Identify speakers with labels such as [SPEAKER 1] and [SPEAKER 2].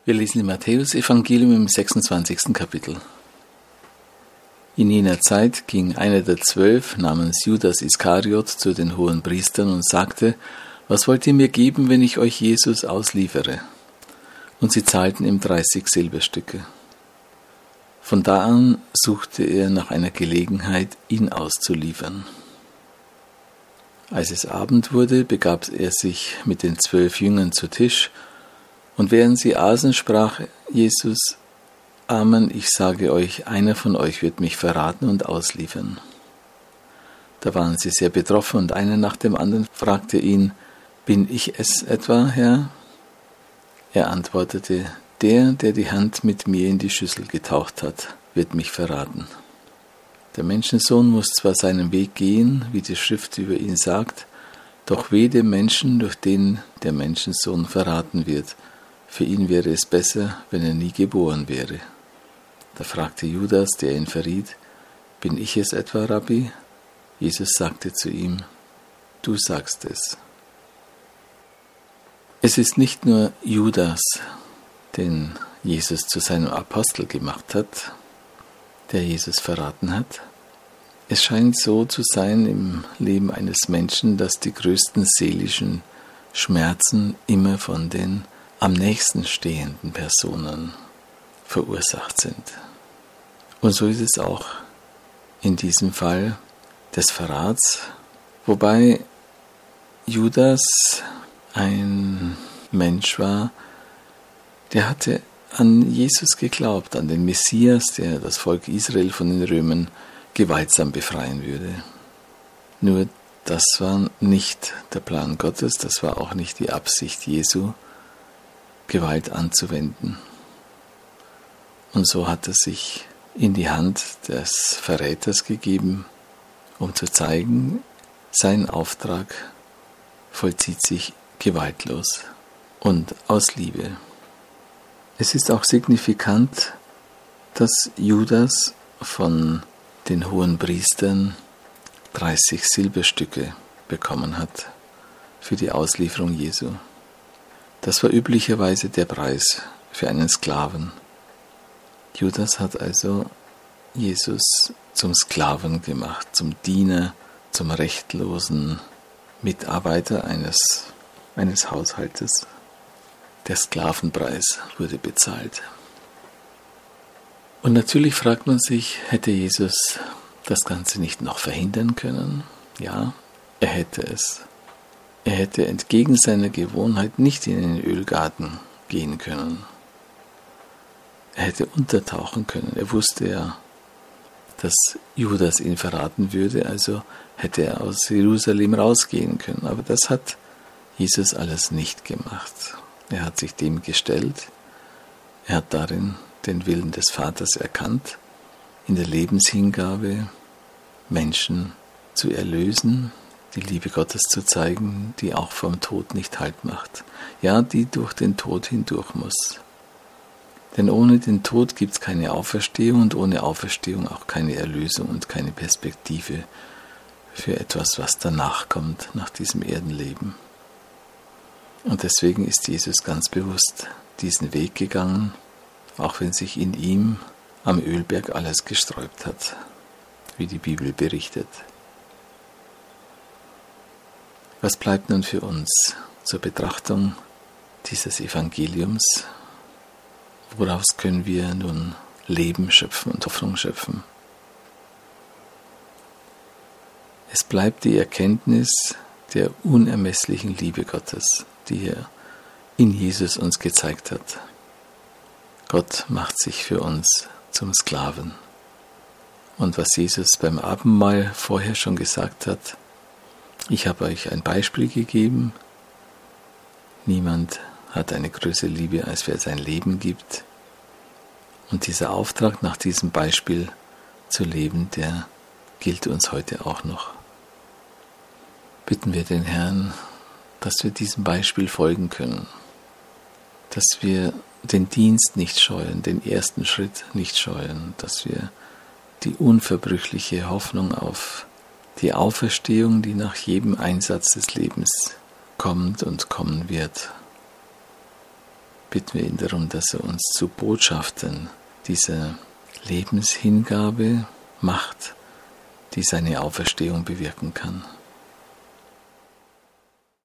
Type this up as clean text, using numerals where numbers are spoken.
[SPEAKER 1] Wir lesen im Matthäus-Evangelium im 26. Kapitel. In jener Zeit ging einer der 12 namens Judas Iskariot zu den Hohenpriestern und sagte: Was wollt ihr mir geben, wenn ich euch Jesus ausliefere? Und sie zahlten ihm 30 Silberstücke. Von da an suchte er nach einer Gelegenheit, ihn auszuliefern. Als es Abend wurde, begab er sich mit den 12 Jüngern zu Tisch, und während sie aßen, sprach Jesus: Amen, ich sage euch, einer von euch wird mich verraten und ausliefern. Da waren sie sehr betroffen, und einer nach dem anderen fragte ihn: Bin ich es etwa, Herr? Er antwortete: Der die Hand mit mir in die Schüssel getaucht hat, wird mich verraten. Der Menschensohn muss zwar seinen Weg gehen, wie die Schrift über ihn sagt, doch weh dem Menschen, durch den der Menschensohn verraten wird. Für ihn wäre es besser, wenn er nie geboren wäre. Da fragte Judas, der ihn verriet: Bin ich es etwa, Rabbi? Jesus sagte zu ihm: Du sagst es. Es ist nicht nur Judas, den Jesus zu seinem Apostel gemacht hat, der Jesus verraten hat. Es scheint so zu sein im Leben eines Menschen, dass die größten seelischen Schmerzen immer von den am nächsten stehenden Personen verursacht sind. Und so ist es auch in diesem Fall des Verrats, wobei Judas ein Mensch war, der hatte an Jesus geglaubt, an den Messias, der das Volk Israel von den Römern gewaltsam befreien würde. Nur das war nicht der Plan Gottes, das war auch nicht die Absicht Jesu, Gewalt anzuwenden. Und so hat er sich in die Hand des Verräters gegeben, um zu zeigen, sein Auftrag vollzieht sich gewaltlos und aus Liebe. Es ist auch signifikant, dass Judas von den Hohenpriestern 30 Silberstücke bekommen hat für die Auslieferung Jesu. Das war üblicherweise der Preis für einen Sklaven. Judas hat also Jesus zum Sklaven gemacht, zum Diener, zum rechtlosen Mitarbeiter eines Haushaltes. Der Sklavenpreis wurde bezahlt. Und natürlich fragt man sich, hätte Jesus das Ganze nicht noch verhindern können? Ja, er hätte es. Er hätte entgegen seiner Gewohnheit nicht in den Ölgarten gehen können. Er hätte untertauchen können. Er wusste ja, dass Judas ihn verraten würde, also hätte er aus Jerusalem rausgehen können. Aber das hat Jesus alles nicht gemacht. Er hat sich dem gestellt. Er hat darin den Willen des Vaters erkannt, in der Lebenshingabe Menschen zu erlösen, die Liebe Gottes zu zeigen, die auch vom Tod nicht Halt macht. Ja, die durch den Tod hindurch muss. Denn ohne den Tod gibt es keine Auferstehung und ohne Auferstehung auch keine Erlösung und keine Perspektive für etwas, was danach kommt, nach diesem Erdenleben. Und deswegen ist Jesus ganz bewusst diesen Weg gegangen, auch wenn sich in ihm am Ölberg alles gesträubt hat, wie die Bibel berichtet. Was bleibt nun für uns zur Betrachtung dieses Evangeliums? Woraus können wir nun Leben schöpfen und Hoffnung schöpfen? Es bleibt die Erkenntnis der unermesslichen Liebe Gottes, die er in Jesus uns gezeigt hat. Gott macht sich für uns zum Sklaven. Und was Jesus beim Abendmahl vorher schon gesagt hat: Ich habe euch ein Beispiel gegeben. Niemand hat eine größere Liebe, als wer sein Leben gibt. Und dieser Auftrag, nach diesem Beispiel zu leben, der gilt uns heute auch noch. Bitten wir den Herrn, dass wir diesem Beispiel folgen können, dass wir den Dienst nicht scheuen, den ersten Schritt nicht scheuen, dass wir die unverbrüchliche Hoffnung auf die Auferstehung, die nach jedem Einsatz des Lebens kommt und kommen wird, bitten wir ihn darum, dass er uns zu Botschaftern dieser Lebenshingabe macht, die seine Auferstehung bewirken kann.